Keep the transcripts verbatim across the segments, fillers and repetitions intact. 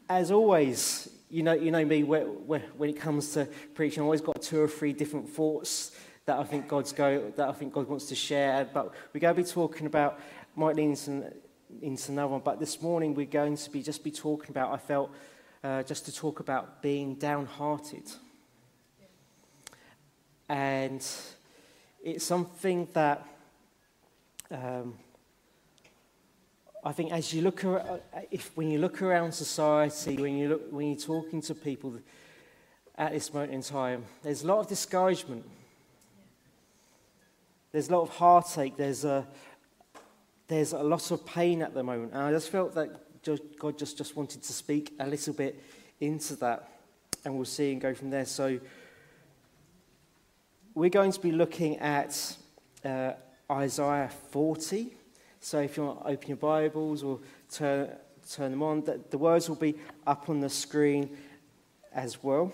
as always, you know, you know me, where, where, when it comes to preaching, I've always got two or three different thoughts that I think God's go, that I think God wants to share. But we're going to be talking about, might lean into, into another one. But this morning we're going to be just be talking about. I felt uh, just to talk about being downhearted, and it's something that um, I think as you look around, if when you look around society, when you look when you're talking to people at this moment in time, there's a lot of discouragement. There's a lot of heartache. There's a there's a lot of pain at the moment, and I just felt that God just, just wanted to speak a little bit into that, and we'll see and go from there. So we're going to be looking at uh, Isaiah forty. So if you want to open your Bibles or turn turn them on, the, the words will be up on the screen as well.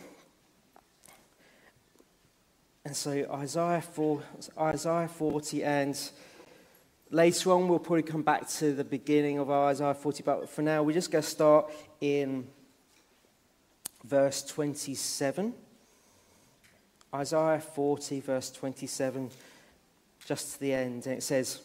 And so Isaiah four, Isaiah forty, and later on we'll probably come back to the beginning of Isaiah forty, but for now we're just going to start in verse twenty-seven. Isaiah forty, verse twenty-seven, just to the end, and it says,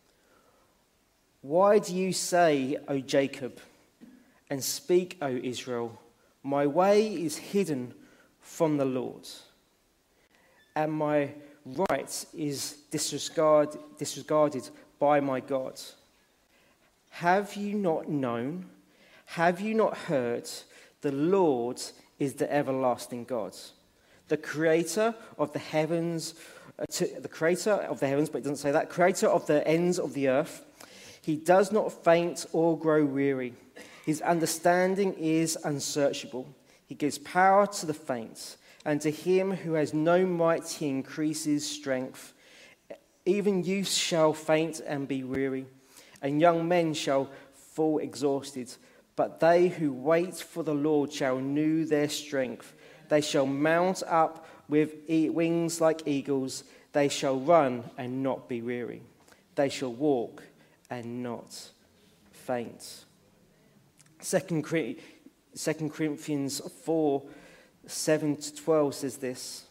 "Why do you say, O Jacob, and speak, O Israel, my way is hidden from the Lord, and my right is disregard, disregarded by my God? Have you not known? Have you not heard? The Lord is the everlasting God, the creator of the heavens, uh, to, the creator of the heavens, but it doesn't say that, creator of the ends of the earth. He does not faint or grow weary. His understanding is unsearchable. He gives power to the faint, and to him who has no might he increases strength. Even youth shall faint and be weary, and young men shall fall exhausted. But they who wait for the Lord shall renew their strength. They shall mount up with e- wings like eagles. They shall run and not be weary. They shall walk and not faint." Second Corinthians four, seven to twelve says this.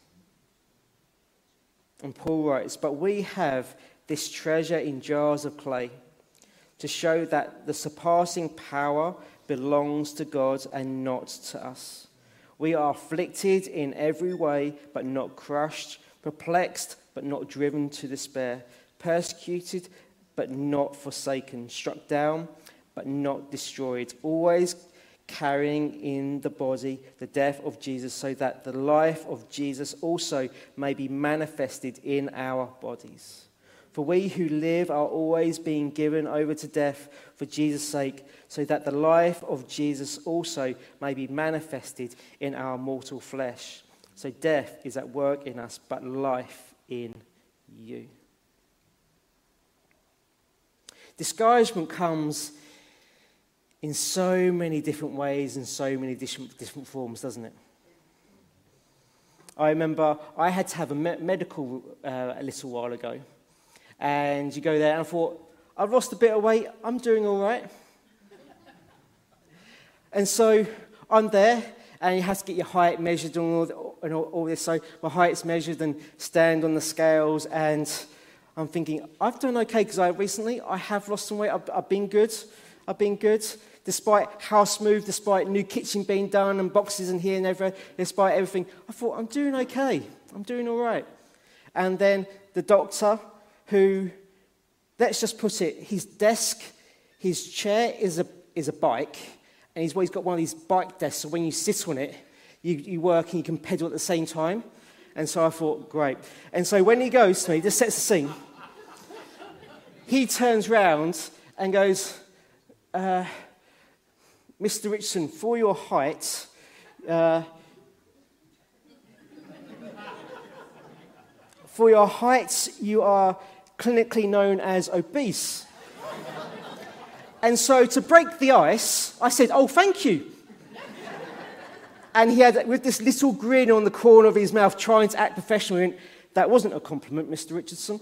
And Paul writes, "But we have this treasure in jars of clay, to show that the surpassing power belongs to God and not to us. We are afflicted in every way, but not crushed, perplexed, but not driven to despair, persecuted, but not forsaken, struck down, but not destroyed, always carrying in the body the death of Jesus, so that the life of Jesus also may be manifested in our bodies. For we who live are always being given over to death for Jesus' sake, so that the life of Jesus also may be manifested in our mortal flesh. So death is at work in us, but life in you." Discouragement comes in so many different ways and so many different, different forms, doesn't it? I remember I had to have a me- medical uh, a little while ago. And you go there and I thought, I've lost a bit of weight, I'm doing all right. And so I'm there, and you have to get your height measured and all, and all, all this. So my height's measured and stand on the scales, and I'm thinking, I've done okay, because I recently, I have lost some weight. I've, I've been good. I've been good. Despite house move, despite new kitchen being done and boxes in here and everywhere, despite everything, I thought, I'm doing okay. I'm doing all right. And then the doctor, who, let's just put it, his desk, his chair is a is a bike, and he's, well, he's got one of these bike desks, so when you sit on it, you, you work and you can pedal at the same time. And so I thought, great. And so when he goes to me, this sets the scene, he turns round and goes, uh, "Mister Richardson, for your height, uh, for your height, you are clinically known as obese." And so to break the ice, I said, "Oh, thank you." And he had, with this little grin on the corner of his mouth, trying to act professional, he went, "That wasn't a compliment, Mister Richardson."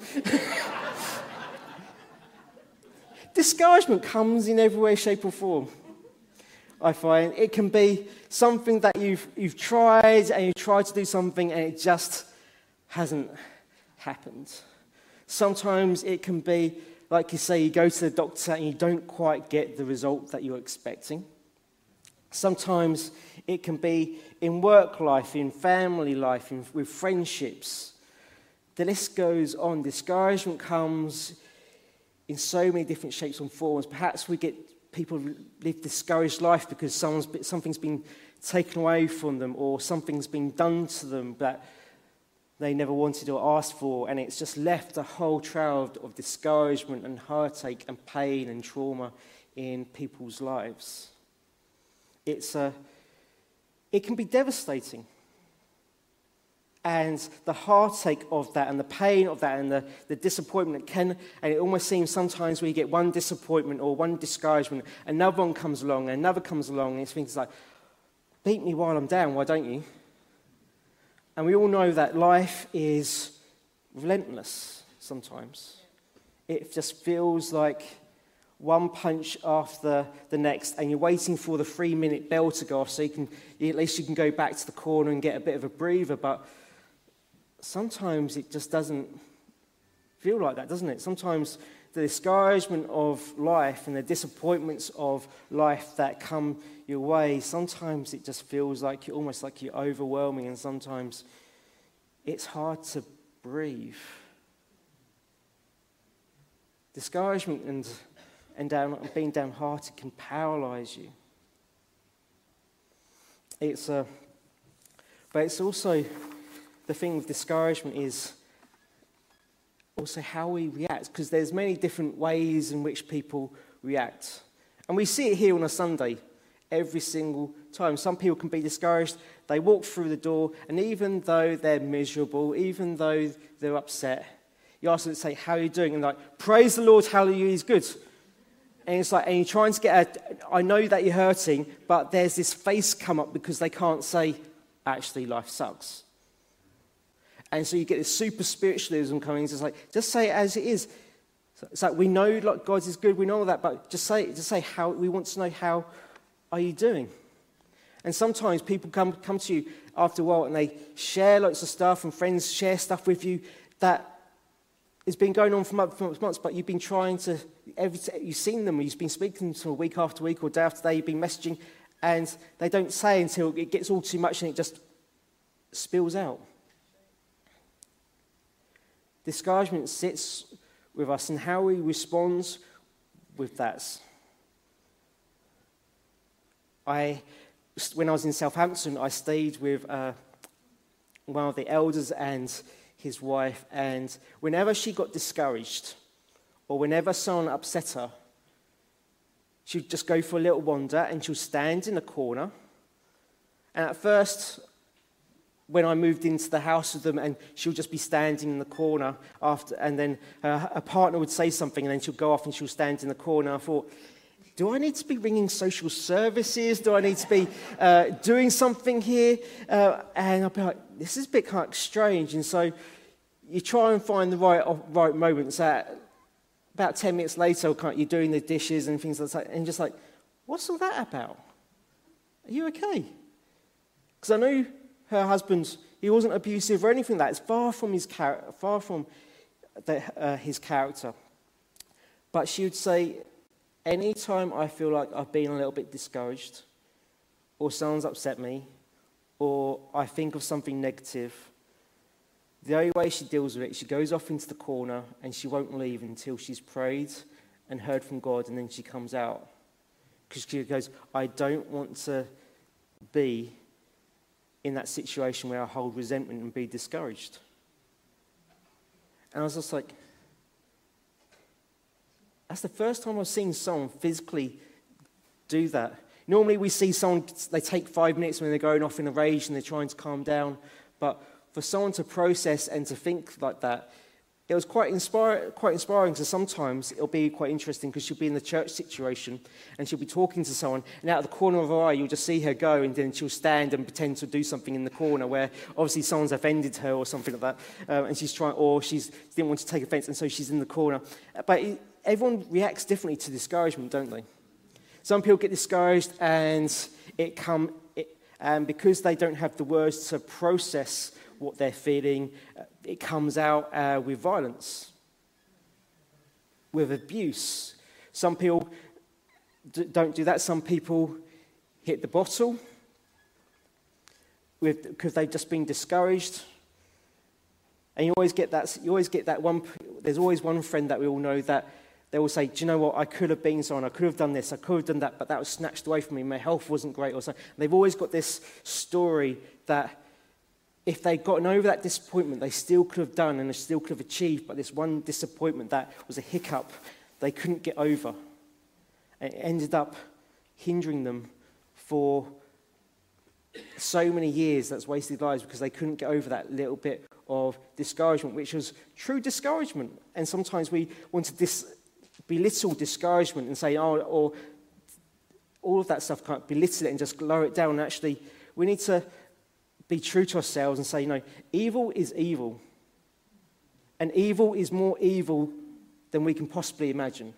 Discouragement comes in every way, shape or form. I find. It can be something that you've, you've tried and you tried to do something and it just hasn't happened. Sometimes it can be, like you say, you go to the doctor and you don't quite get the result that you're expecting. Sometimes it can be in work life, in family life, in, with friendships. The list goes on. Discouragement comes in so many different shapes and forms. Perhaps we get people live discouraged life because someone's, something's been taken away from them or something's been done to them that they never wanted or asked for, and it's just left a whole trail of, of discouragement and heartache and pain and trauma in people's lives. It's a, it can be devastating. And the heartache of that and the pain of that and the, the disappointment can, and it almost seems sometimes when you get one disappointment or one discouragement, another one comes along, and another comes along, and it's things like, beat me while I'm down, why don't you? And we all know that life is relentless sometimes. It just feels like one punch after the next, and you're waiting for the three-minute bell to go off so you can, at least you can go back to the corner and get a bit of a breather. But sometimes it just doesn't feel like that, doesn't it? Sometimes the discouragement of life and the disappointments of life that come your way, sometimes it just feels like you're almost like you're overwhelming, and sometimes it's hard to breathe. Discouragement and and down, being downhearted can paralyze you. It's a, but it's also the thing with discouragement is also how we react, because there's many different ways in which people react, and we see it here on a Sunday every single time. Some people can be discouraged. They walk through the door, and even though they're miserable, even though they're upset, you ask them to say, "How are you doing?" And like, "Praise the Lord, hallelujah, He's good." And it's like, and you're trying to get a, I know that you're hurting, but there's this face come up because they can't say, actually, life sucks. And so you get this super spiritualism coming. It's like, just say it as it is. So it's like, we know like God is good, we know all that, but just say, just say how, we want to know how are you doing? And sometimes people come, come to you after a while and they share lots of stuff, and friends share stuff with you that has been going on for months, but you've been trying to, every, you've seen them, you've been speaking to them week after week or day after day, you've been messaging, and they don't say until it gets all too much and it just spills out. Discouragement sits with us, and how we respond with that. I, when I was in Southampton, I stayed with uh, one of the elders and his wife, and whenever she got discouraged or whenever someone upset her, she'd just go for a little wander and she'll stand in a corner. And at first, when I moved into the house with them, and she'll just be standing in the corner after, and then her, her partner would say something, and then she'll go off and she'll stand in the corner. I thought, do I need to be ringing social services? Do I need to be uh, doing something here? Uh, and I'll be like, this is a bit kind of strange. And so you try and find the right right moments. At about ten minutes later, you're doing the dishes and things like that, and you're just like, what's all that about? Are you okay? Because I know her husband, he wasn't abusive or anything like that. It's far from his character, far from the, uh, his character. But she would say, anytime I feel like I've been a little bit discouraged, or someone's upset me, or I think of something negative, the only way she deals with it, she goes off into the corner and she won't leave until she's prayed and heard from God, and then she comes out. Because she goes, I don't want to be in that situation where I hold resentment and be discouraged. And I was just like, that's the first time I've seen someone physically do that. Normally we see someone, they take five minutes when they're going off in a rage and they're trying to calm down. But for someone to process and to think like that, it was quite, inspire, quite inspiring, because sometimes it'll be quite interesting, because she'll be in the church situation and she'll be talking to someone, and out of the corner of her eye you'll just see her go, and then she'll stand and pretend to do something in the corner where obviously someone's offended her or something like that, uh, and she's trying, or she didn't want to take offense, and so she's in the corner. But it, everyone reacts differently to discouragement, don't they? Some people get discouraged and it come, it, and because they don't have the words to process what they're feeling, it comes out uh, with violence, with abuse. Some people d- don't do that. Some people hit the bottle with because they've just been discouraged. And you always get that. You always get that one. There's always one friend that we all know that they will say, "Do you know what? I could have been someone. I could have done this. I could have done that, but that was snatched away from me. My health wasn't great, or something." They've always got this story that if they'd gotten over that disappointment, they still could have done and they still could have achieved. But this one disappointment that was a hiccup, they couldn't get over. And it ended up hindering them for so many years. That's wasted lives because they couldn't get over that little bit of discouragement, which was true discouragement. And sometimes we want to dis- belittle discouragement and say, oh, or all of that stuff, can't belittle it and just lower it down. And actually, we need to be true to ourselves and say, no, evil is evil. And evil is more evil than we can possibly imagine.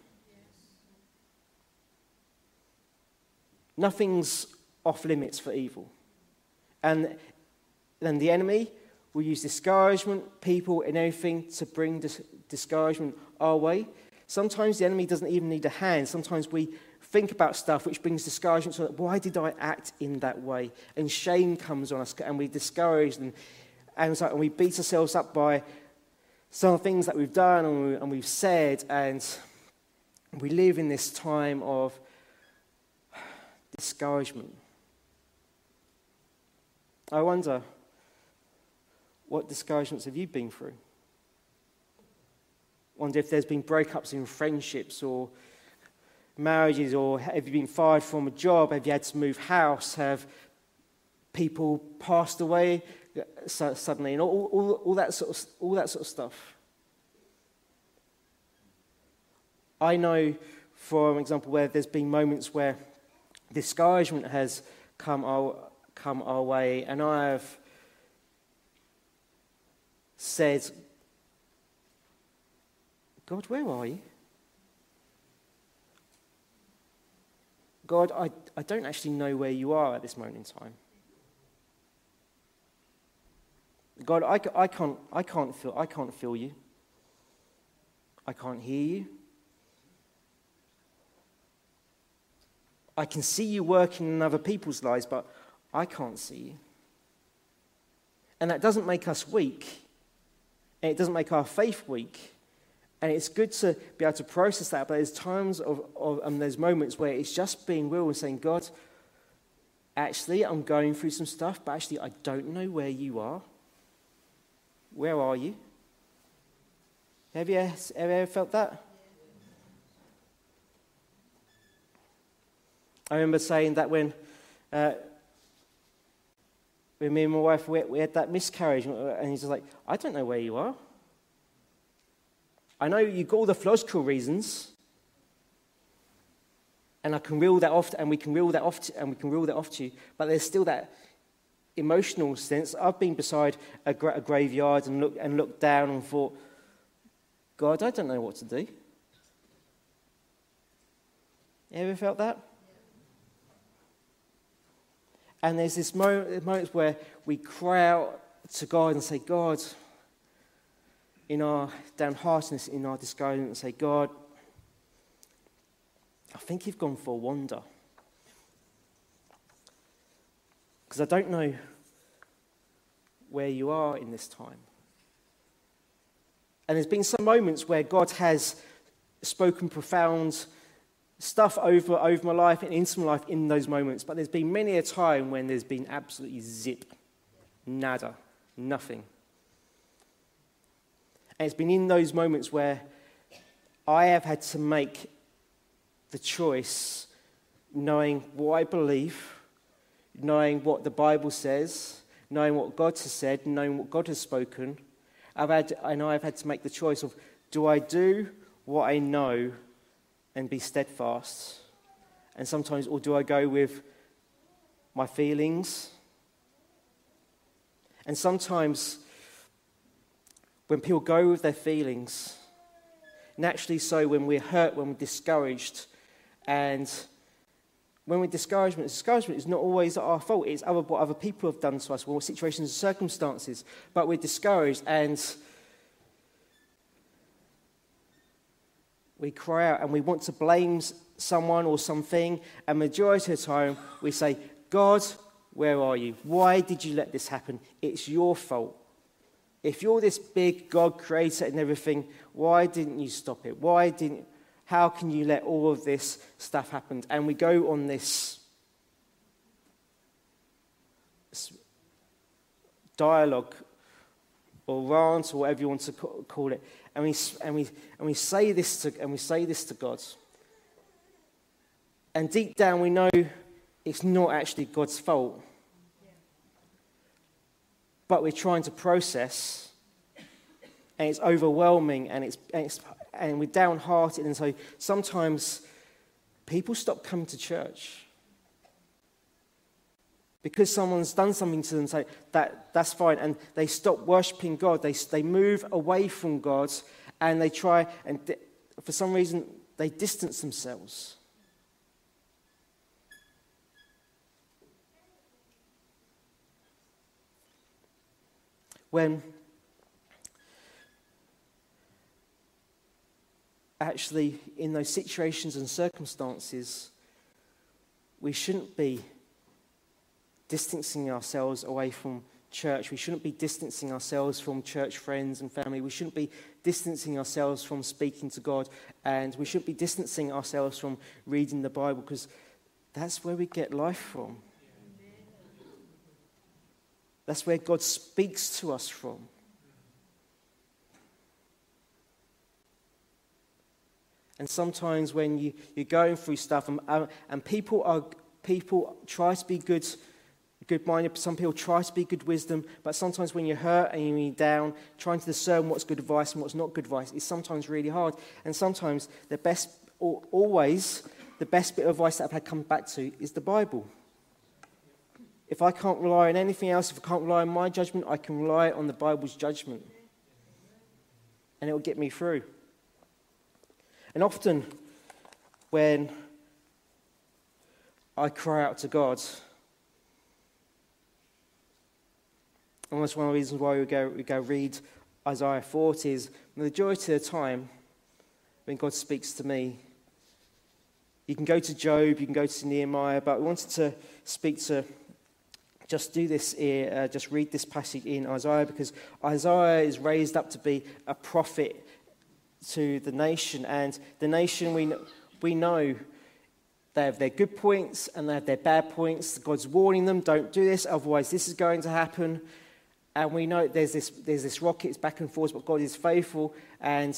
Nothing's off limits for evil. And then the enemy will use discouragement, people, and everything to bring dis- discouragement our way. Sometimes the enemy doesn't even need a hand. Sometimes we think about stuff which brings discouragement. So, why did I act in that way? And shame comes on us, and we're discouraged, and and, so, and we beat ourselves up by some things that we've done and, we, and we've said, and we live in this time of discouragement. I wonder, what discouragements have you been through? I wonder if there's been breakups in friendships or marriages, or have you been fired from a job? Have you had to move house? Have people passed away suddenly? And all, all, all that sort of all that sort of stuff. I know, for example, where there's been moments where discouragement has come our come our way, and I have said, God, where are you? God, I, I don't actually know where you are at this moment in time. God, I, I can't I can't feel I can't feel you. I can't hear you. I can see you working in other people's lives, but I can't see you. And that doesn't make us weak. And it doesn't make our faith weak. And it's good to be able to process that, but there's times of, of and there's moments where it's just being real and saying, God, actually, I'm going through some stuff, but actually, I don't know where you are. Where are you? Have you ever, ever felt that? I remember saying that when, uh, when me and my wife, we, we had that miscarriage, and he's just like, I don't know where you are. I know you've got all the logical reasons, and I can reel that off, and we can reel that off, to, and we can reel that off to you. But there's still that emotional sense. I've been beside a, gra- a graveyard and looked and looked down and thought, God, I don't know what to do. You ever felt that? And there's this moment, moments where we cry out to God and say, God, in our downheartedness, in our discouragement, and say, God, I think you've gone for a wander. Because I don't know where you are in this time. And there's been some moments where God has spoken profound stuff over, over my life and into my life in those moments. But there's been many a time when there's been absolutely zip, nada, nothing. And it's been in those moments where I have had to make the choice, knowing what I believe, knowing what the Bible says, knowing what God has said, knowing what God has spoken. I've had, and I've had to make the choice of, do I do what I know and be steadfast? And sometimes, or do I go with my feelings? And sometimes, when people go with their feelings, naturally so, when we're hurt, when we're discouraged, and when we're discouragement, discouragement is not always our fault. It's other, what other people have done to us, or situations and circumstances. But we're discouraged and we cry out and we want to blame someone or something. And majority of the time we say, God, where are you? Why did you let this happen? It's your fault. If you're this big God creator and everything, why didn't you stop it? Why didn't... How can you let all of this stuff happen? And we go on this dialogue or rant or whatever you want to call it, and we and we and we say this to and we say this to God. And deep down we know it's not actually God's fault, but we're trying to process, and it's overwhelming, and it's and it's. And we're downhearted, and so sometimes people stop coming to church because someone's done something to them. So that that's fine, and they stop worshiping God. They they move away from God, and they try, and di- for some reason they distance themselves. When actually, in those situations and circumstances, we shouldn't be distancing ourselves away from church. We shouldn't be distancing ourselves from church friends and family. We shouldn't be distancing ourselves from speaking to God. And we shouldn't be distancing ourselves from reading the Bible, because that's where we get life from. That's where God speaks to us from. And sometimes when you, you're going through stuff, and, um, and people are people try to be good, good-minded. Some people try to be good wisdom, but sometimes when you're hurt and you're down, trying to discern what's good advice and what's not good advice is sometimes really hard. And sometimes the best, or always, the best bit of advice that I've had come back to is the Bible. If I can't rely on anything else, if I can't rely on my judgment, I can rely on the Bible's judgment, and it will get me through. And often, when I cry out to God, and that's one of the reasons why we go, we go read Isaiah forty, is the majority of the time, when God speaks to me, you can go to Job, you can go to Nehemiah, but we wanted to speak to, just do this here, uh, just read this passage in Isaiah, because Isaiah is raised up to be a prophet to the nation, and the nation, we we know they have their good points and they have their bad points. God's warning them, don't do this, otherwise this is going to happen. And we know there's this there's this rocket, it's back and forth, but God is faithful, and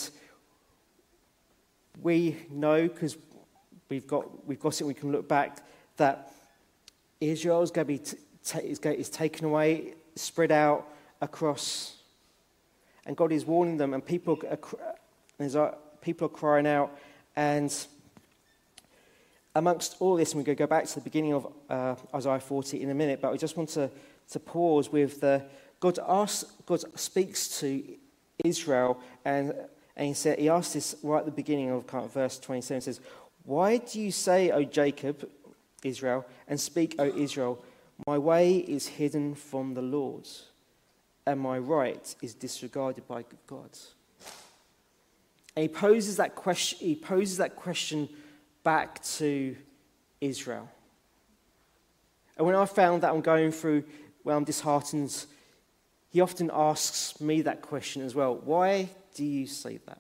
we know, because we've got we've got it, we can look back, that Israel is going to be t- t- is, going, is taken away, spread out across, and God is warning them, and people are. There's people are crying out, and amongst all this, and we're going to go back to the beginning of uh, Isaiah forty in a minute, but we just want to, to pause with the God asks, God speaks to Israel, and and he said he asked this right at the beginning of kind of verse twenty-seven. It says, "Why do you say, O Jacob, Israel, and speak, O Israel, my way is hidden from the Lord, and my right is disregarded by God?" And he poses that question, he poses that question back to Israel. And when I found that I'm going through, when I'm disheartened, he often asks me that question as well. Why do you say that?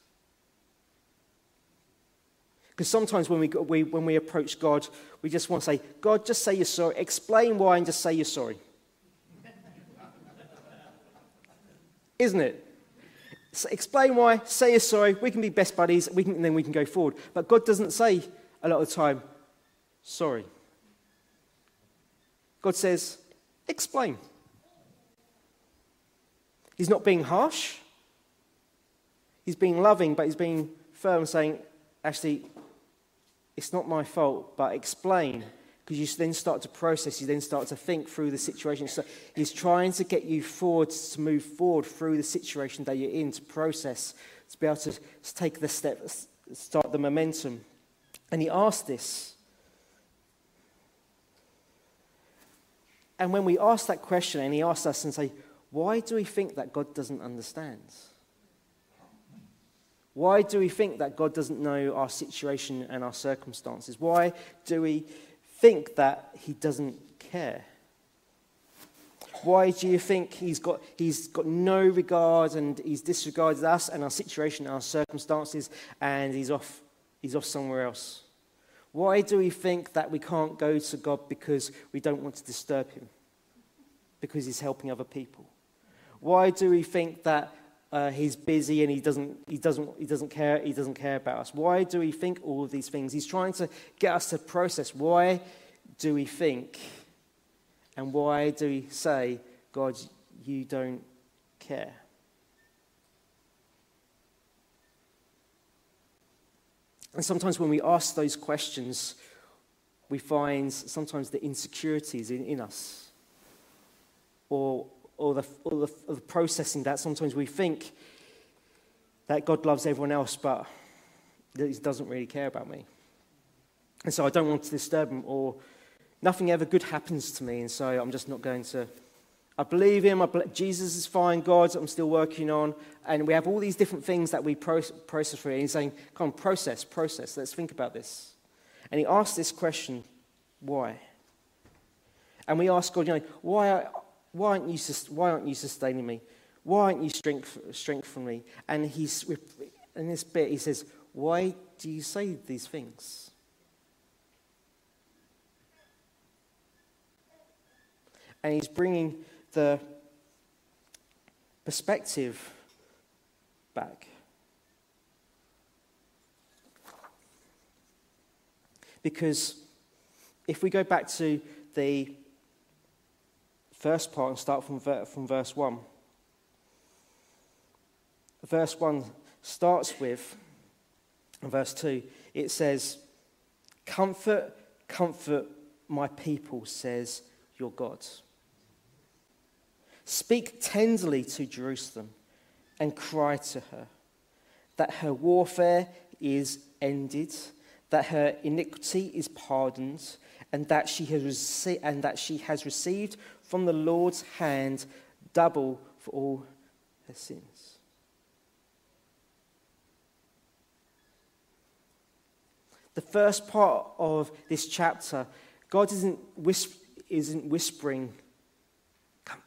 Because sometimes when we, we when we approach God, we just want to say, God, just say you're sorry. Explain why and just say you're sorry. Isn't it? So explain why, say you're sorry, we can be best buddies, we can, and then we can go forward. But God doesn't say a lot of the time, sorry. God says, explain. He's not being harsh. He's being loving, but he's being firm, saying, actually, it's not my fault, but explain. Because you then start to process, you then start to think through the situation. So he's trying to get you forward, to move forward through the situation that you're in, to process, to be able to take the step, start the momentum. And he asked this. And when we ask that question, and he asks us and say, why do we think that God doesn't understand? Why do we think that God doesn't know our situation and our circumstances? Why do we think that he doesn't care? Why do you think he's got, he's got no regard and he's disregarded us and our situation and our circumstances and he's off, he's off somewhere else? Why do we think that we can't go to God because we don't want to disturb him? Because he's helping other people? Why do we think that uh, he's busy and he doesn't, he doesn't, he doesn't care, he doesn't care about us? Why do we think all of these things? He's trying to get us to process. Why do we think, and why do we say, God, you don't care? And sometimes when we ask those questions, we find sometimes the insecurities in, in us, or or the, or the or the processing that sometimes we think that God loves everyone else, but that he doesn't really care about me. And so I don't want to disturb him, or nothing ever good happens to me, and so I'm just not going to. I believe him, I believe, Jesus is fine, God, I'm still working on. And we have all these different things that we pro- process for. And he's saying, come on, process, process, let's think about this. And he asks this question, why? And we ask God, you know, why, why, aren't, you, why aren't you sustaining me? Why aren't you strength, strengthening me? And he's, in this bit, he says, why do you say these things? And he's bringing the perspective back. Because if we go back to the first part and start from, from verse one, verse one starts with, and verse two, it says, comfort, comfort my people, says your God. Speak tenderly to Jerusalem and cry to her that her warfare is ended, that her iniquity is pardoned, and that she has rece- and that she has received from the Lord's hand double for all her sins. The first part of this chapter, God isn't, whisp- isn't whispering comfort,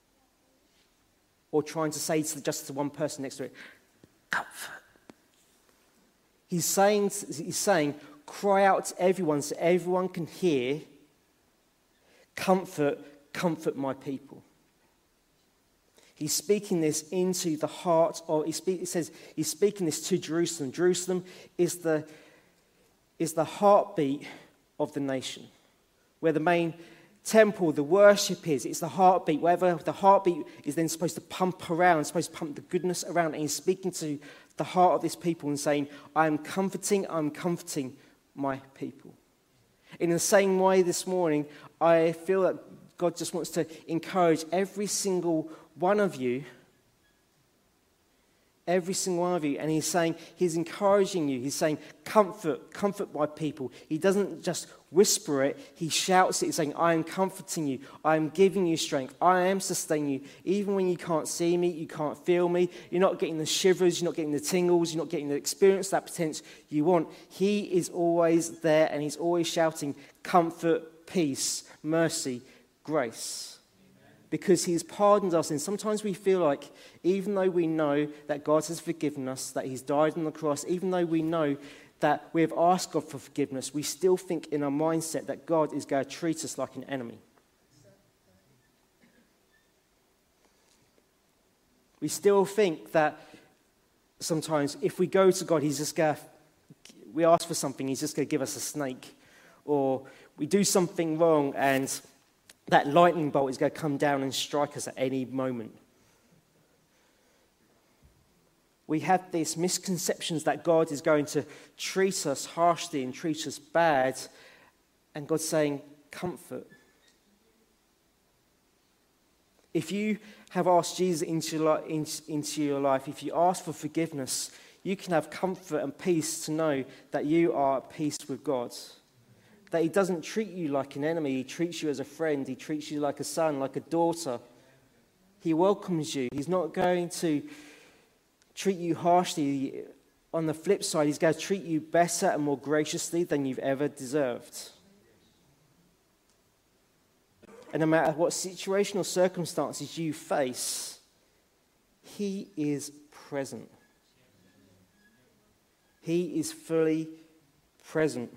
or trying to say to just to one person next to it, comfort. He's saying, he's saying, cry out to everyone so everyone can hear, comfort, comfort my people. He's speaking this into the heart of, he, speak, he says he's speaking this to Jerusalem. Jerusalem is the, is the heartbeat of the nation, where the main temple, the worship is. It's the heartbeat. Wherever the heartbeat is then supposed to pump around, supposed to pump the goodness around. And he's speaking to the heart of this people and saying, I'm comforting, I'm comforting my people. In the same way this morning, I feel that God just wants to encourage every single one of you, every single one of you, and he's saying, he's encouraging you. He's saying, comfort, comfort my people. He doesn't just whisper it, he shouts it. He's saying, I am comforting you. I am giving you strength. I am sustaining you. Even when you can't see me, you can't feel me, you're not getting the shivers, you're not getting the tingles, you're not getting the experience, that potential you want. He is always there, and he's always shouting, comfort, peace, mercy, grace. Because he's pardoned us. And sometimes we feel like, even though we know that God has forgiven us, that he's died on the cross, even though we know that we have asked God for forgiveness, we still think in our mindset that God is going to treat us like an enemy. We still think that sometimes if we go to God, he's just going to, we ask for something, he's just going to give us a snake. Or we do something wrong and that lightning bolt is going to come down and strike us at any moment. We have these misconceptions that God is going to treat us harshly and treat us bad, and God's saying, comfort. If you have asked Jesus into your, into your life, if you ask for forgiveness, you can have comfort and peace to know that you are at peace with God. that he doesn't treat you like an enemy. He treats you as a friend. He treats you like a son, like a daughter. He welcomes you. He's not going to treat you harshly. On the flip side, he's going to treat you better and more graciously than you've ever deserved. And no matter what situation or circumstances you face, he is present. He is fully present.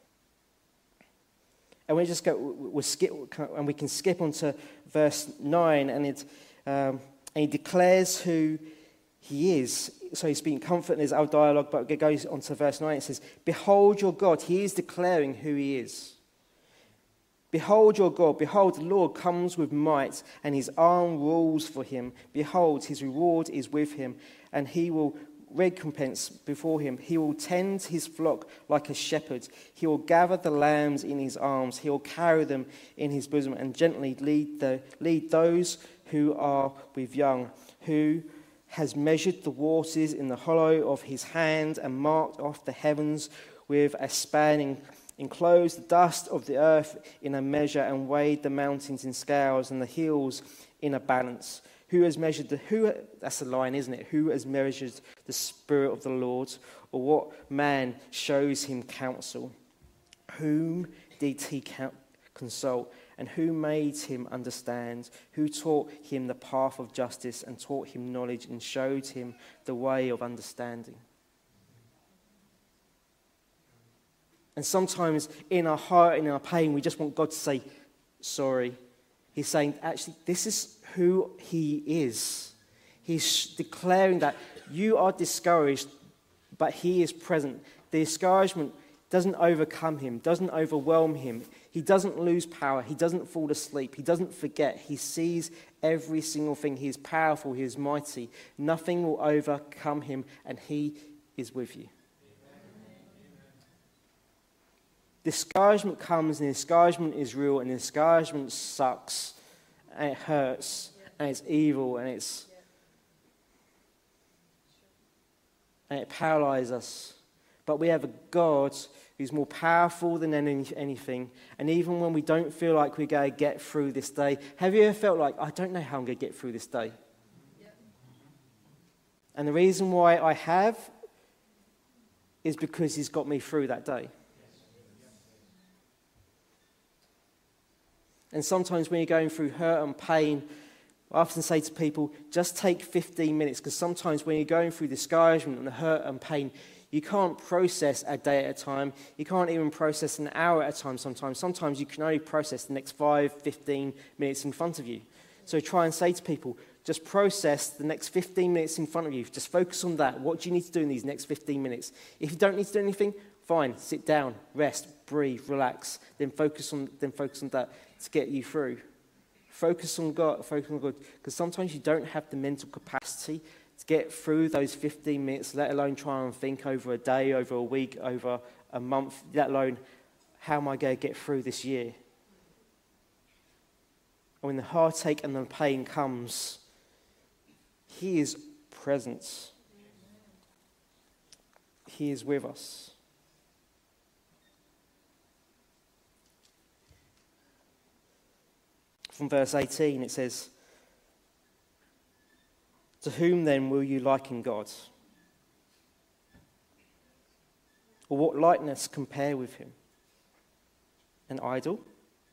And we just go, we skip, and we can skip on to verse nine, and it, um, and he declares who he is. So he's speaking comfort in his our dialogue, but it goes on to verse nine. It says, "Behold your God." He is declaring who he is. "Behold your God, behold, the Lord comes with might, and his arm rules for him. Behold, his reward is with him, and he will recompense before him. He will tend his flock like a shepherd. He will gather the lambs in his arms. He will carry them in his bosom, and gently lead, the, lead those who are with young, who has measured the waters in the hollow of his hand, and marked off the heavens with a spanning, enclosed the dust of the earth in a measure, and weighed the mountains in scales and the hills in a balance. Who has measured the, who, that's a line, isn't it? Who has measured the Spirit of the Lord? Or what man shows him counsel? Whom did he consult? And who made him understand? Who taught him the path of justice, and taught him knowledge, and showed him the way of understanding? And sometimes in our heart and in our pain, we just want God to say, sorry. He's saying, actually, this is who he is. He's declaring that you are discouraged, but he is present. The discouragement doesn't overcome him, doesn't overwhelm him. He doesn't lose power. He doesn't fall asleep. He doesn't forget. He sees every single thing. He is powerful. He is mighty. Nothing will overcome him, and he is with you. Discouragement comes, and discouragement is real, and discouragement sucks, and it hurts, and it's evil, and it's and it paralyzes us. But we have a God who's more powerful than any, anything, and even when we don't feel like we're going to get through this day, have you ever felt like, I don't know how I'm going to get through this day? Yeah. And the reason why I have is because he's got me through that day. And sometimes when you're going through hurt and pain, I often say to people, just take fifteen minutes, because sometimes when you're going through discouragement and hurt and pain, you can't process a day at a time. You can't even process an hour at a time sometimes. Sometimes you can only process the next five, fifteen minutes in front of you. So try and say to people, just process the next fifteen minutes in front of you. Just focus on that. What do you need to do in these next fifteen minutes? If you don't need to do anything, fine. Sit down, rest, breathe, relax. Then focus on, then focus on that to get you through. Focus on God, focus on God, because sometimes you don't have the mental capacity to get through those fifteen minutes, let alone try and think over a day, over a week, over a month, let alone how am I going to get through this year? And when the heartache and the pain comes, he is present. He is with us. From verse eighteen, it says, "To whom then will you liken God? Or what likeness compare with him? An idol?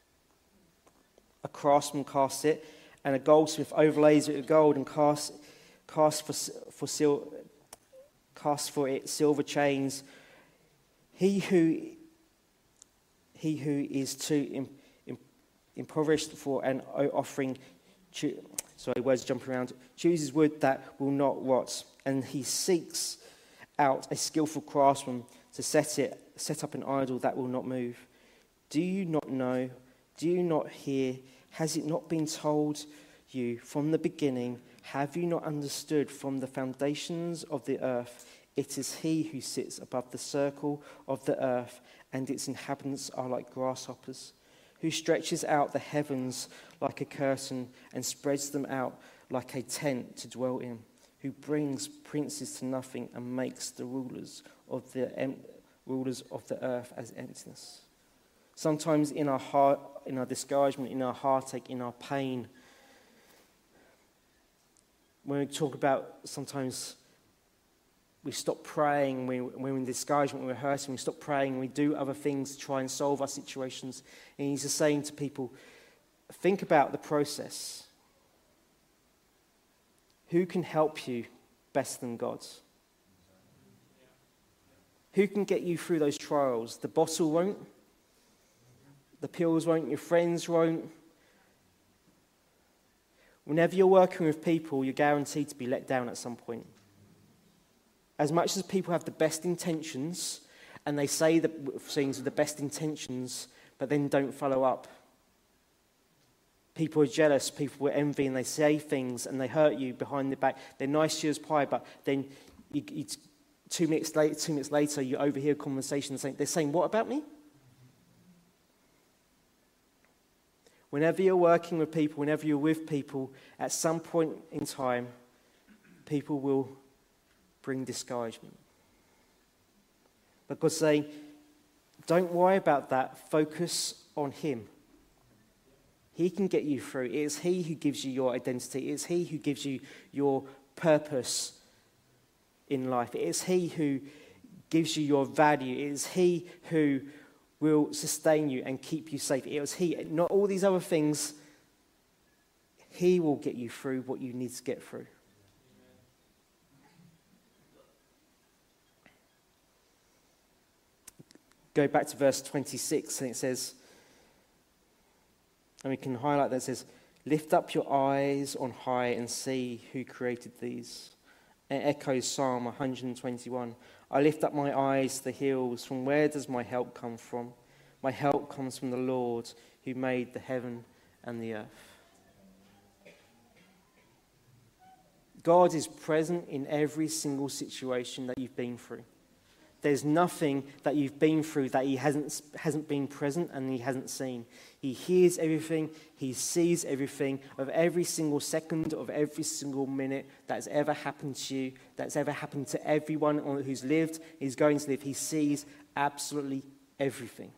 A craftsman casts it, and a goldsmith overlays it with gold, and casts cast for for sil, casts for it silver chains. He who he who is too imp, impoverished for an offering," sorry, words jumping around, "chooses wood that will not rot, and he seeks out a skillful craftsman to set it, set up an idol that will not move. Do you not know? Do you not hear? Has it not been told you from the beginning? Have you not understood from the foundations of the earth? It is he who sits above the circle of the earth, and its inhabitants are like grasshoppers, who stretches out the heavens like a curtain and spreads them out like a tent to dwell in, who brings princes to nothing and makes the rulers of the em- rulers of the earth as emptiness." Sometimes in our heart, in our discouragement, in our heartache, in our pain, when we talk about sometimes we stop praying, when we're in discouragement, when we're hurting, we stop praying, and we do other things to try and solve our situations. And he's just saying to people, think about the process. Who can help you better than God? Who can get you through those trials? The bottle won't. The pills won't. Your friends won't. Whenever you're working with people, you're guaranteed to be let down at some point. As much as people have the best intentions, and they say the things with the best intentions, but then don't follow up. People are jealous, people are envy, and they say things, and they hurt you behind the back. They're nice to you as pie, but then you, you, two, minutes later, two minutes later, you overhear a conversation saying, they're saying, what about me? Whenever you're working with people, whenever you're with people, at some point in time, people will bring discouragement. But God's saying, don't worry about that. Focus on him. He can get you through. It is he who gives you your identity. It is he who gives you your purpose in life. It is he who gives you your value. It is he who will sustain you and keep you safe. It was he, not all these other things. He will get you through what you need to get through. Go back to verse twenty-six, and it says, and we can highlight that, it says, lift up your eyes on high and see who created these. It echoes Psalm one twenty-one. I lift up my eyes to the hills. From where does my help come from? My help comes from the Lord who made the heaven and the earth. God is present in every single situation that you've been through. There's nothing that you've been through that he hasn't, hasn't been present and he hasn't seen. He hears everything. He sees everything of every single second of every single minute that's ever happened to you, that's ever happened to everyone who's lived, is going to live. He sees absolutely everything.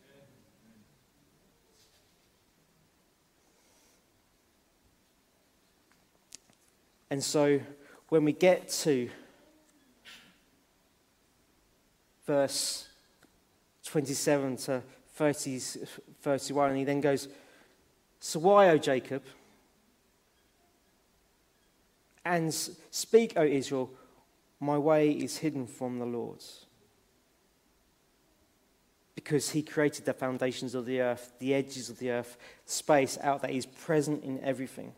And so when we get to verse twenty-seven to thirty, thirty-one, and he then goes, so why, O Jacob? And speak, O Israel, my way is hidden from the Lord. Because he created the foundations of the earth, the edges of the earth, space out that is present in everything.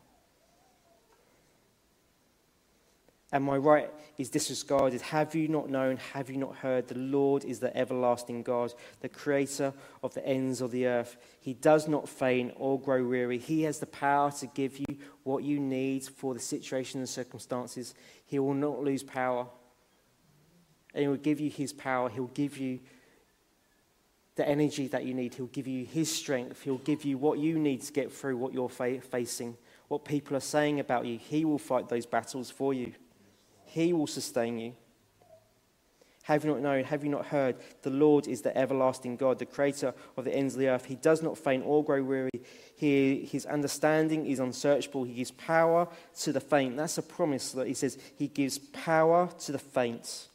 And my right is disregarded. Have you not known, have you not heard? The Lord is the everlasting God, the creator of the ends of the earth. He does not faint or grow weary. He has the power to give you what you need for the situation and circumstances. He will not lose power. And he will give you his power. He'll give you the energy that you need. He'll give you his strength. He'll give you what you need to get through what you're fa- facing, what people are saying about you. He will fight those battles for you. He will sustain you. Have you not known, have you not heard? The Lord is the everlasting God, the creator of the ends of the earth. He does not faint or grow weary. He, his understanding is unsearchable. He gives power to the faint. That's a promise that he says he gives power to the faint.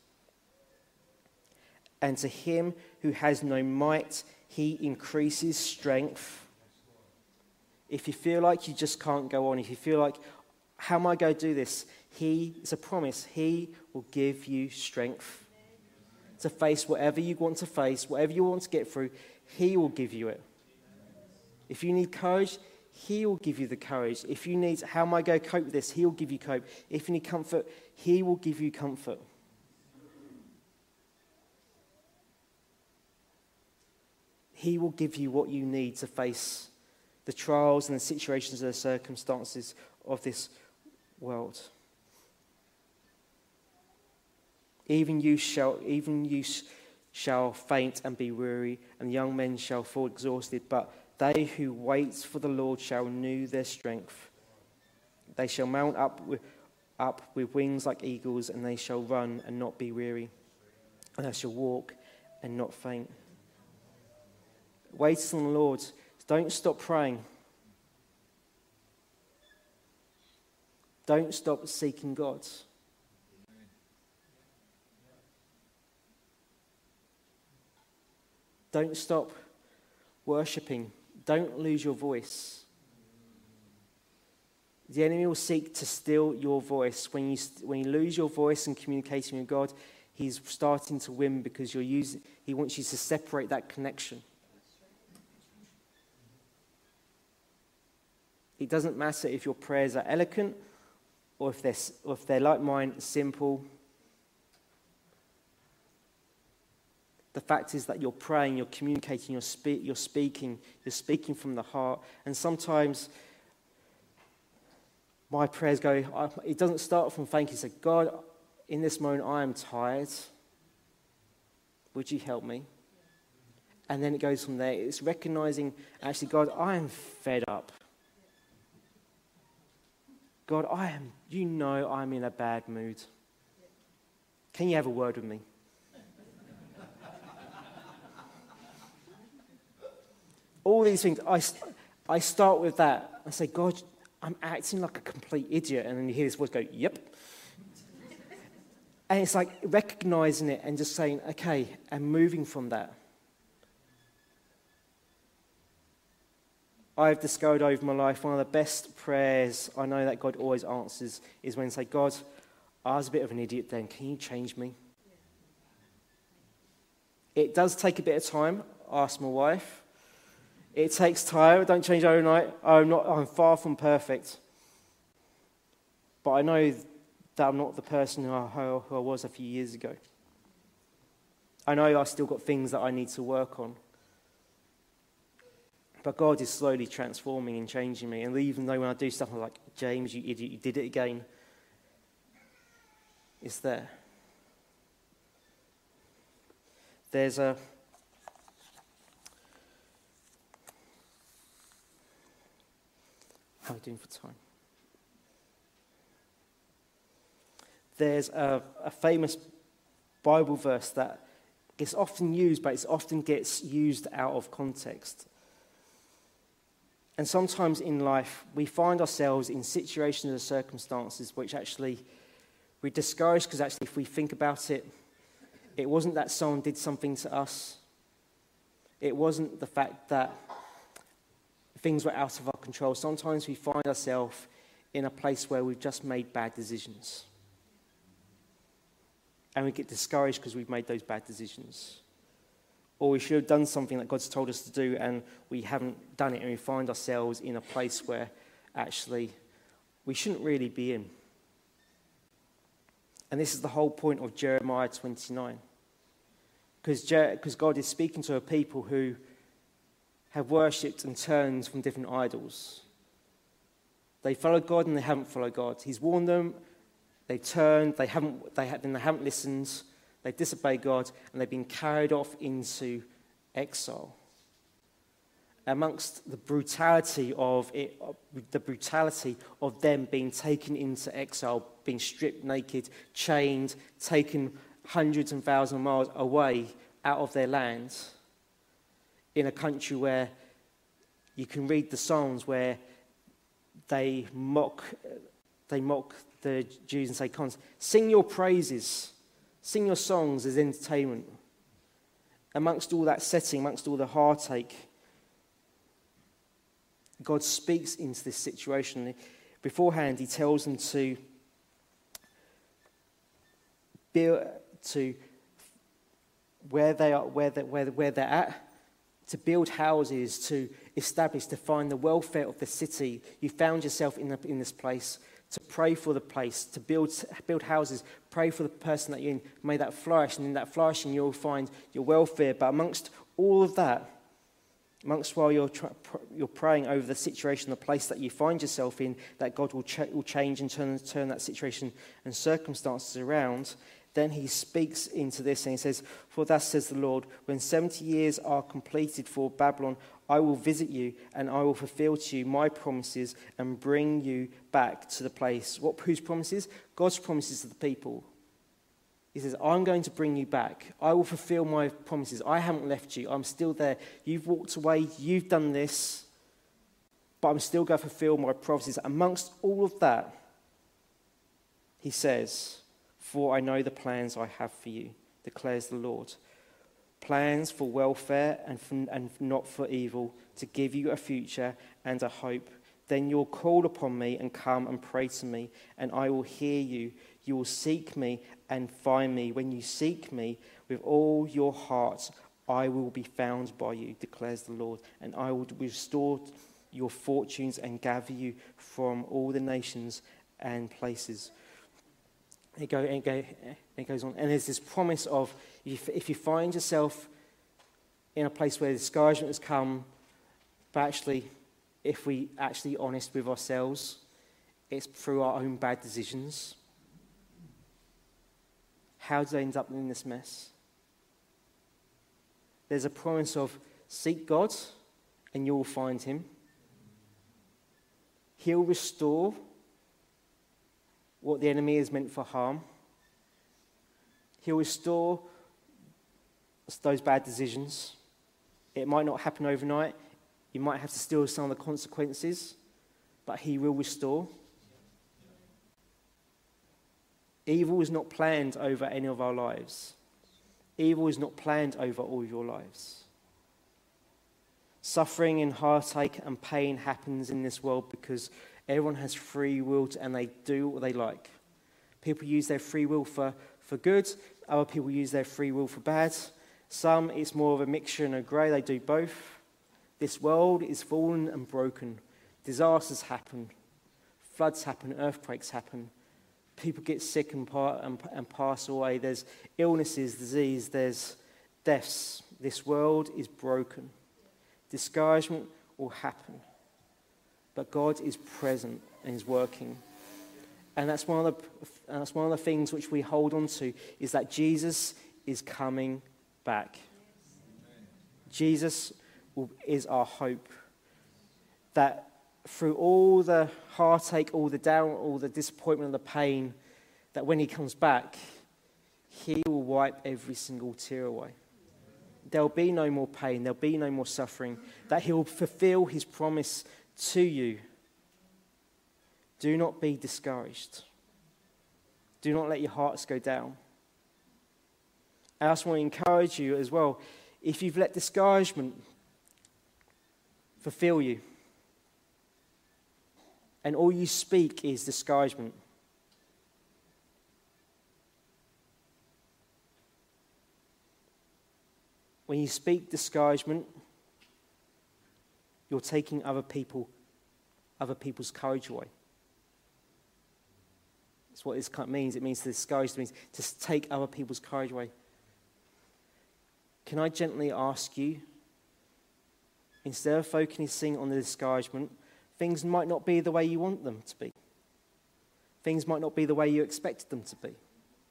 And to him who has no might, he increases strength. If you feel like you just can't go on, if you feel like, how am I going to do this? He, it's a promise, he will give you strength to face whatever you want to face, whatever you want to get through, he will give you it. If you need courage, he will give you the courage. If you need, how am I going to cope with this? He will give you cope. If you need comfort, he will give you comfort. He will give you what you need to face the trials and the situations and the circumstances of this world. Even you shall, even you shall faint and be weary, and young men shall fall exhausted. But they who wait for the Lord shall renew their strength. They shall mount up with, up with wings like eagles, and they shall run and not be weary, and they shall walk and not faint. Waiting on the Lord. Don't stop praying. Don't stop seeking God. Don't stop worshipping. Don't lose your voice. The enemy will seek to steal your voice. When you, when you lose your voice in communicating with God, he's starting to win because you're using, he wants you to separate that connection. It doesn't matter if your prayers are eloquent or if they're, or if they're like mine, simple. The fact is that you're praying, you're communicating, you're, spe- you're speaking, you're speaking from the heart. And sometimes my prayers go, I, it doesn't start from thank you. Say, God, in this moment I am tired. Would you help me? And then it goes from there. It's recognizing, actually, God, I am fed up. God, I am, you know I'm in a bad mood. Can you have a word with me? All these things, I, I start with that. I say, God, I'm acting like a complete idiot. And then you hear this voice go, yep. And it's like recognizing it and just saying, okay, and moving from that. I've discovered over my life one of the best prayers I know that God always answers is when I say, God, I was a bit of an idiot then. Can you change me? It does take a bit of time. Ask my wife. It takes time. Don't change overnight. I'm not. I'm far from perfect. But I know that I'm not the person who I, who I was a few years ago. I know I've still got things that I need to work on. But God is slowly transforming and changing me. And even though when I do stuff, I'm like, James, you idiot, you did it again. It's there. There's a... How are we doing for time? There's a, a famous Bible verse that gets often used, but it often gets used out of context. And sometimes in life, we find ourselves in situations or circumstances which actually we're discouraged because actually if we think about it, it wasn't that someone did something to us. It wasn't the fact that things were out of our control. Sometimes we find ourselves in a place where we've just made bad decisions. And we get discouraged because we've made those bad decisions. Or we should have done something that God's told us to do and we haven't done it, and we find ourselves in a place where actually we shouldn't really be in. And this is the whole point of Jeremiah twenty-nine. Because Jer- because God is speaking to a people who have worshipped and turned from different idols. They followed God and they haven't followed God. He's warned them, they turned, they haven't, they, ha- then they haven't listened. They've disobeyed God, and they've been carried off into exile. Amongst the brutality of it, the brutality of them being taken into exile, being stripped naked, chained, taken hundreds and thousands of miles away out of their land, in a country where you can read the Psalms where they mock, they mock the Jews and say, "Cons, sing your praises." Sing your songs as entertainment. Amongst all that setting, amongst all the heartache, God speaks into this situation. Beforehand, he tells them to build, to where they are, where they, where, where they're at, to build houses, to establish, to find the welfare of the city. You found yourself in, the, in this place. To pray for the place, to build build houses, pray for the person that you're in, may that flourish, and in that flourishing you'll find your welfare. But amongst all of that, amongst while you're tra- you're praying over the situation, the place that you find yourself in, that God will, ch- will change and turn, turn that situation and circumstances around, then he speaks into this and he says, "For thus says the Lord, when seventy years are completed for Babylon, I will visit you and I will fulfill to you my promises and bring you back to the place." What? Whose promises? God's promises to the people. He says, I'm going to bring you back. I will fulfill my promises. I haven't left you. I'm still there. You've walked away. You've done this. But I'm still going to fulfill my prophecies. Amongst all of that, he says, for I know the plans I have for you, declares the Lord. Plans for welfare and, for, and not for evil, to give you a future and a hope. Then you'll call upon me and come and pray to me, and I will hear you. You will seek me and find me. When you seek me with all your heart, I will be found by you, declares the Lord. And I will restore your fortunes and gather you from all the nations and places. It, go, it, go, it goes on. And there's this promise of, if, if you find yourself in a place where discouragement has come, but actually, if we actually honest with ourselves, it's through our own bad decisions. How do they end up in this mess? There's a promise of seek God and you will find him. He'll restore what the enemy has meant for harm. He'll restore those bad decisions. It might not happen overnight. You might have to still some of the consequences, but he will restore. Evil is not planned over any of our lives. Evil is not planned over all your lives. Suffering and heartache and pain happens in this world because everyone has free will to, and they do what they like. People use their free will for, for good. Other people use their free will for bad. Some, it's more of a mixture and a grey. They do both. This world is fallen and broken. Disasters happen. Floods happen. Earthquakes happen. People get sick and, par- and, and pass away. There's illnesses, disease. There's deaths. This world is broken. Discouragement will happen. But God is present and is working. And that's one of the, that's one of the things which we hold on to, is that Jesus is coming back. Jesus is our hope. That through all the heartache, all the doubt, all the disappointment and the pain, that when he comes back, he will wipe every single tear away. There'll be no more pain. There'll be no more suffering. That he will fulfill his promise to you. Do not be discouraged. Do not let your hearts go down. I also want to encourage you as well. If you've let discouragement fulfill you, and all you speak is discouragement, when you speak discouragement, you're taking other people, other people's courage away. That's what this means. It means to discourage means to take other people's courage away. Can I gently ask you, instead of focusing on the discouragement, things might not be the way you want them to be. Things might not be the way you expected them to be.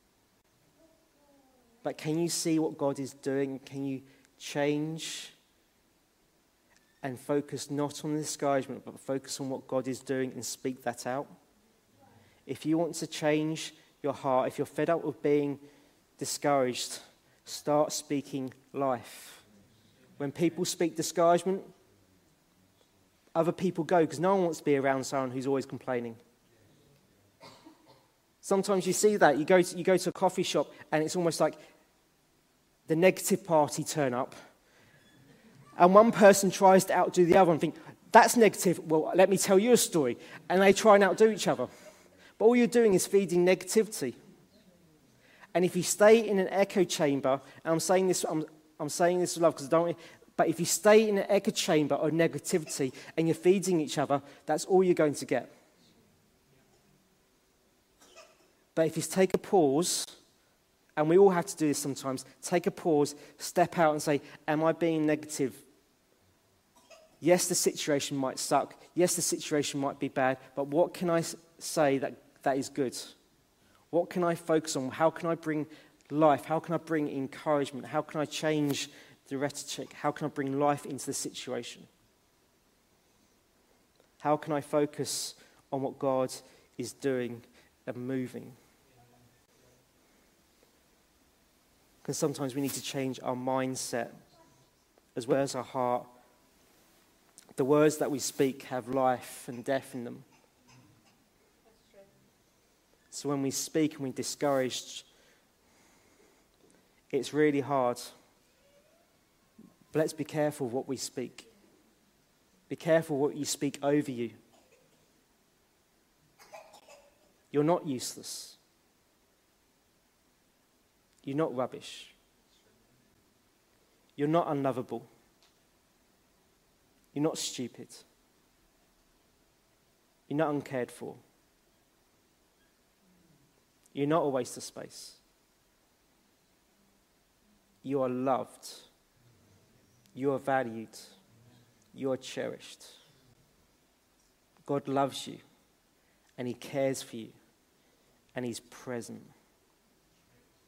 But can you see what God is doing? Can you change and focus not on the discouragement, but focus on what God is doing and speak that out? If you want to change your heart, if you're fed up with being discouraged, start speaking life. When people speak discouragement, other people go, because no one wants to be around someone who's always complaining. Sometimes you see that. You go to, you go to a coffee shop and it's almost like the negative party turn up. And one person tries to outdo the other and think, that's negative. Well, let me tell you a story. And they try and outdo each other. But all you're doing is feeding negativity. And if you stay in an echo chamber, and I'm saying this, I'm, I'm saying this with love because I don't, but if you stay in an echo chamber of negativity and you're feeding each other, that's all you're going to get. But if you take a pause, and we all have to do this sometimes, take a pause, step out and say, am I being negative? Yes, the situation might suck. Yes, the situation might be bad, but what can I say that, that is good? What can I focus on? How can I bring life? How can I bring encouragement? How can I change the rhetoric? How can I bring life into the situation? How can I focus on what God is doing and moving? Because sometimes we need to change our mindset as well as our heart. The words that we speak have life and death in them. So when we speak and we're discouraged, it's really hard. But let's be careful what we speak. Be careful what you speak over you. You're not useless. You're not rubbish. You're not unlovable. You're not stupid. You're not uncared for. You're not a waste of space. You are loved. You are valued. You are cherished. God loves you, and he cares for you, and he's present.